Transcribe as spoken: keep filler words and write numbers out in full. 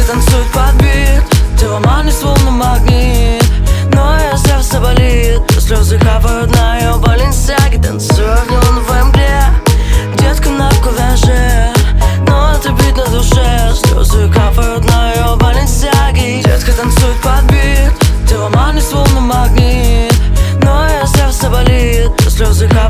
танцует под бит, тело манит словно магнит, но ее сердце болит, слезы капают на ее Баленсиаге. Танцую в неоновой мгле, детка на кураже, но это бит на душе, слезы капают на ее Баленсиаге. Детка танцует под бит, тело манит словно магнит, но ее сердце болит, слезы капают